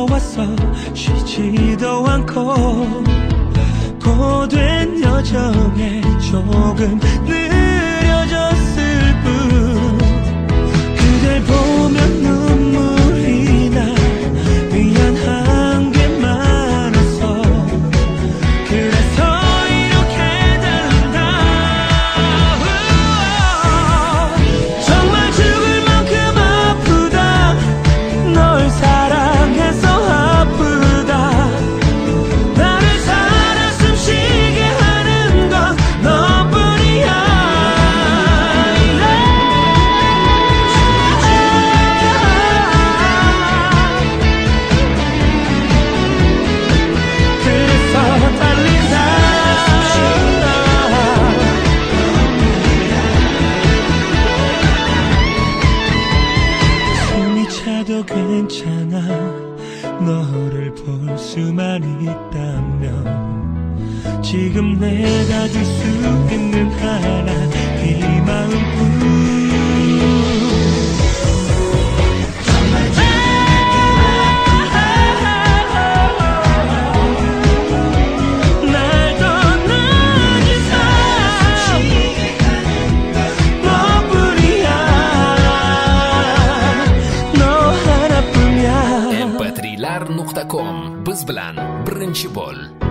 지쳐왔어 쉬지도 않고 고된 여정에 조금 느려졌을 뿐 그댈 보면 눈물이 나 미안한 게 많아서 그래서 이렇게 된다 정말 죽을 만큼 아프다 널 사랑해서 아프다 나를 살아 숨쉬게 하는 건 너뿐이야 그래서 달린다 숨이 차도 괜찮아 너를 볼 수만 있다면 지금 내가 줄 수 있는 하나 이 마음뿐 날 떠나는 삶 너뿐이야 너 하나뿐이야 mp3lar.com biz bilan birinchi bo'l.